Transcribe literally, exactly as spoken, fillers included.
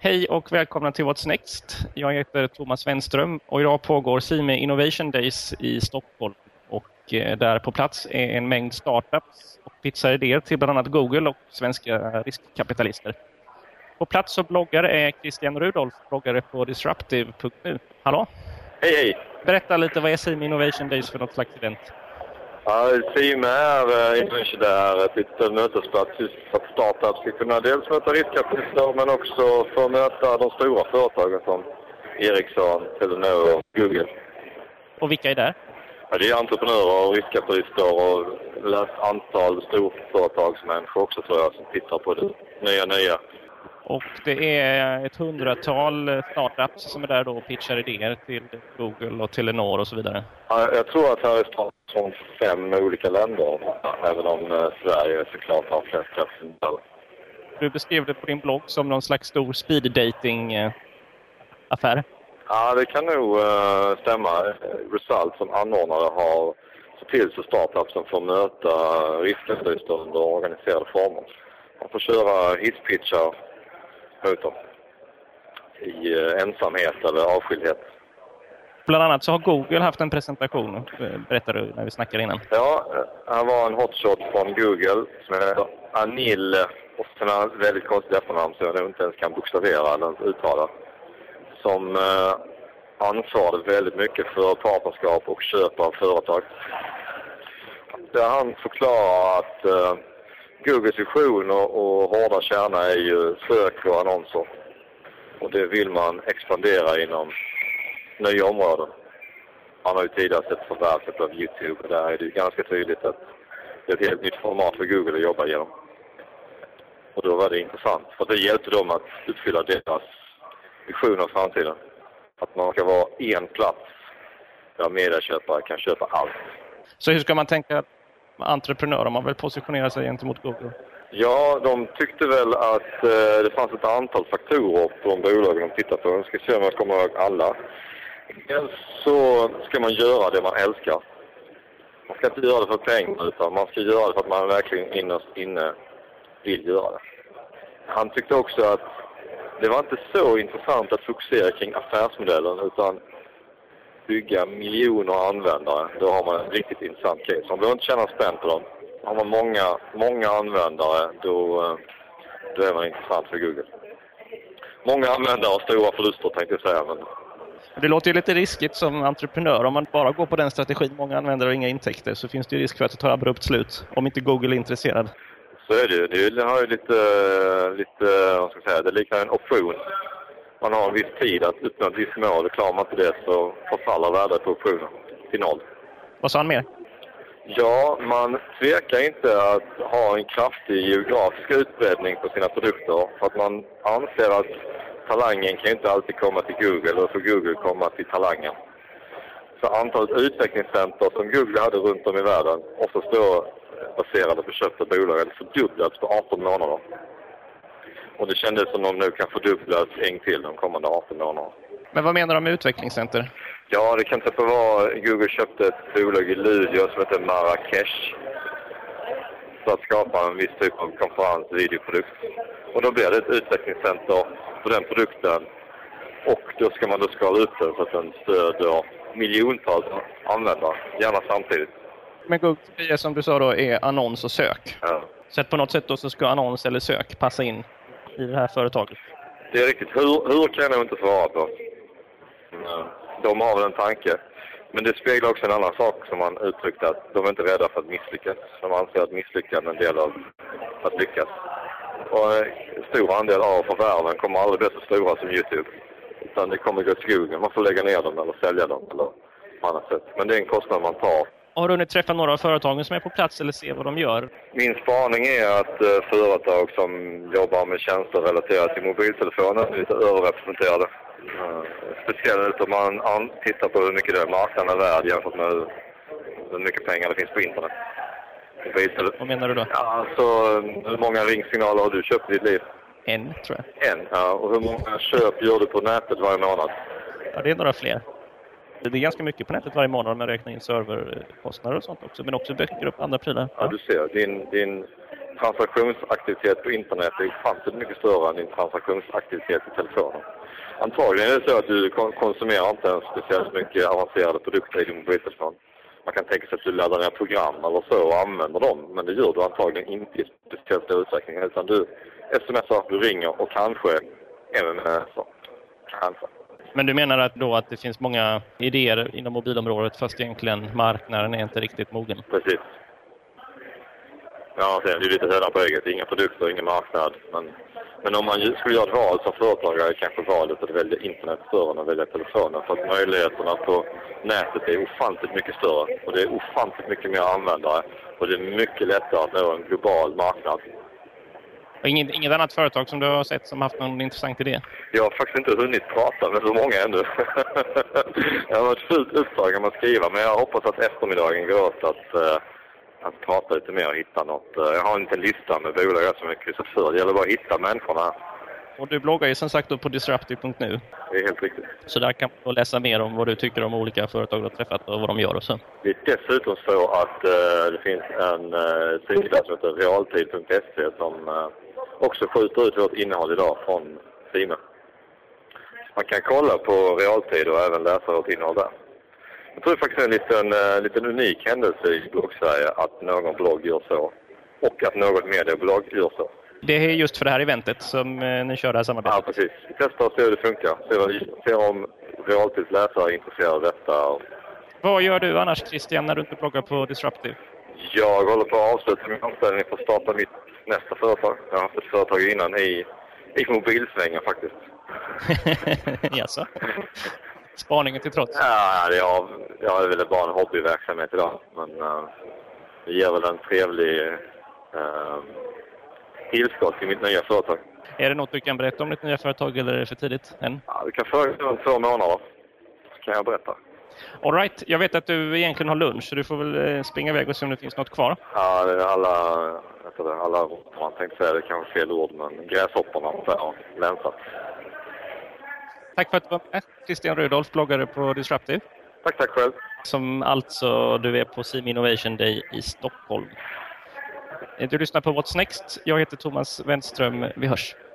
Hej och välkomna till What's Next. Jag heter Thomas Wenström och idag pågår CIME Innovation Days i Stockholm. Och där på plats är en mängd startups och pitchar idéer till bland annat Google och svenska riskkapitalister. På plats och bloggare är Christian Rudolf, bloggare på disruptive punkt nu. Hallå? Hej hej! Berätta lite, vad är CIME Innovation Days för något slags event? Ja, CIME är Innovation där ett litet mötesplats för att startups ska kunna dels möta riskkapitalister men också få möta de stora företagen som Ericsson, Telenor och Google. Och vilka är där? Ja, det är entreprenörer och riskkapitalister och ett antal storföretagsmänniskor också tror jag som tittar på det nya nya. Och det är ett hundratal startups som är där då och pitchar idéer till Google och Telenor och så vidare. Ja, jag tror att här är startups från fem olika länder, även om Sverige såklart har flest representanter. Du beskrev det på din blogg som någon slags stor speed dating-affär. Ja, det kan nog uh, stämma. Result som anordnare har sett till så startups som får möta riskkapitalister under organiserade former. Man får köra hisspitchar mot dem i uh, ensamhet eller avskildhet. Bland annat så har Google haft en presentation, berättade du när vi snackade innan. Ja, här var en hotshot från Google som heter Anil, och sen har ett väldigt konstigt efternamn så jag nog inte ens kan bokstavera eller uttala. Som eh, ansvarade väldigt mycket för partnerskap och köp av företag. Där han förklarar att eh, Googles vision och, och hårda kärna är ju sök och annonser. Och det vill man expandera inom nya områden. Han har ju tidigare sett förvärvet av YouTube och där är det ju ganska tydligt att det är ett helt nytt format för Google att jobba genom. Och då var det intressant för det hjälpte dem att uppfylla deras vision av framtiden. Att man ska vara en plats där medieköpare kan köpa allt. Så hur ska man tänka entreprenörer om man vill positionera sig gentemot Google? Ja, de tyckte väl att eh, det fanns ett antal faktorer på de bolagen de tittar på. Jag ska se om jag kommer ihåg alla. Dels så ska man göra det man älskar. Man ska inte göra det för pengar utan man ska göra det för att man verkligen innerst inne vill göra det. Han tyckte också att det var inte så intressant att fokusera kring affärsmodellen utan bygga miljoner användare. Då har man en riktigt intressant case. Man behöver inte känna spänn på dem. Har man många, många användare då, då är man intressant för Google. Många användare har stora förluster tänkte jag säga. Men... Det låter ju lite riskigt som entreprenör. Om man bara går på den strategin, många användare och inga intäkter, så finns det ju risk för att det tar abrupt slut om inte Google är intresserad. Så är det ju. Det har ju lite, lite vad ska jag säga, det liknar en option. Man har en viss tid att uppnå ett visst mål. Klarar man inte det så förfaller värdet på optionen till noll. Vad sa han mer? Ja, man tvekar inte att ha en kraftig geografisk utbredning på sina produkter. För att man anser att talangen kan inte alltid komma till Google och för Google komma till talangen. Så antalet utvecklingscenter som Google hade runt om i världen oftast då baserade på köpta bolag hade fördubblats på arton månader. Och det kändes som om de nu kan fördubblas en till de kommande arton månaderna. Men vad menar de med utvecklingscenter? Ja, det kan till exempel vara Google köpte ett bolag i Luleå som heter Marrakesh för att skapa en viss typ av konferens-videoprodukt. Och då blir det ett utvecklingscenter för den produkten och då ska man då skala upp den så att den stöder miljontals användare, gärna samtidigt. Men Google, som du sa då, är annons och sök. Ja. Så att på något sätt då så ska annons eller sök passa in i det här företaget. Det är riktigt. Hur, hur kan jag inte svara på? De har väl en tanke. Men det speglar också en annan sak som man uttryckte att de är inte rädda för att misslyckas. De anser att misslyckas är en del av att lyckas. Och en stor andel av förvärven kommer aldrig bli så stora som YouTube. Utan det kommer gå till Google. Man får lägga ner dem eller sälja dem eller på annat sätt. Men det är en kostnad man tar. Har du hunnit träffa några av företagen som är på plats eller se vad de gör? Min spaning är att uh, företag som jobbar med tjänster relaterade till mobiltelefoner är lite överrepresenterade. Uh, speciellt om man an- tittar på hur mycket det marknaden är värd jämfört med hur mycket pengar det finns på internet. Mobiltele- vad menar du då? Ja, alltså hur många ringsignaler har du köpt i ditt liv? En, tror jag. En, ja. Och hur många köp gör du på nätet varje månad? Ja, det är några fler. Det är ganska mycket på nätet varje månad om man räknar in serverkostnader och sånt också. Men också böcker och andra prylar. Ja, du ser. Din, din transaktionsaktivitet på internet är ofantligt mycket större än din transaktionsaktivitet i telefonen. Antagligen är det så att du konsumerar inte ens speciellt mycket avancerade produkter i din mobiltelefon. Man kan tänka sig att du laddar ner program eller så och använder dem, men det gör du antagligen inte i speciellt stor utsträckning. Utan du smsar, du ringer och kanske M M S. Kanske. Men du menar att då att det finns många idéer inom mobilområdet fast egentligen marknaden är inte riktigt mogen? Precis. Ja, det är lite höra på eget. Inga produkter, ingen marknad. Men, men om man skulle göra ett val som företagare är kanske valet att välja internet större än att välja telefonen. För att möjligheterna på nätet är ofantligt mycket större. Och det är ofantligt mycket mer användare. Och det är mycket lättare att nå en global marknad. Och inget, inget annat företag som du har sett som haft någon intressant idé? Jag har faktiskt inte hunnit prata med så många ännu. Jag har varit fullt upptagen med att skriva, men jag hoppas att eftermiddagen går åt att, uh, att prata lite mer och hitta något. Jag har inte en lista med bolag som jag kryssat för. Det gäller bara att hitta människorna. Och du bloggar ju som sagt då på disruptive punkt nu. Det är helt riktigt. Så där kan du läsa mer om vad du tycker om olika företag du har träffat och vad de gör och så. Det är dessutom så att uh, det finns en uh, sida som heter realtid punkt se som uh, också skjuter ut vårt innehåll idag från Sime. Man kan kolla på realtid och även läsa vårt innehåll där. Jag tror faktiskt det är en liten, uh, liten unik händelse i bloggsverige att någon blogg gör så. Och att något medieblogg gör så. Det är just för det här eventet som eh, ni kör det här samarbetet? Ja, precis. Vi testar och ser hur det funkar. Ser, ser om realtidsläsare är intresserade av detta. Vad gör du annars, Christian, när du inte bloggar på Disruptive? Jag håller på att avsluta min omställning för att starta mitt nästa företag. Jag har haft ett företag innan i, i mobilsvängen faktiskt. Jaså? Spaningen till trots? Ja, jag, jag är väl bara en hobbyverksamhet idag. Men uh, det ger väl en trevlig uh, tillskott till mitt nya företag. Är det något du kan berätta om ditt nya företag eller är det för tidigt än? Ja, du kan föra om två månader. Så kan jag berätta. All right. Jag vet att du egentligen har lunch så du får väl springa iväg och se om det finns något kvar. Ja, det är alla, vet du, alla man tänkte säga, det är kanske fel ord, men gräshopparna har länsat. Tack för att du var med, Christian Rudolf, bloggare på Disruptive. Tack, tack själv. Som alltså du är på Sime Innovation Day i Stockholm. Du lyssnar på What's Next. Jag heter Thomas Wenström. Vi hörs.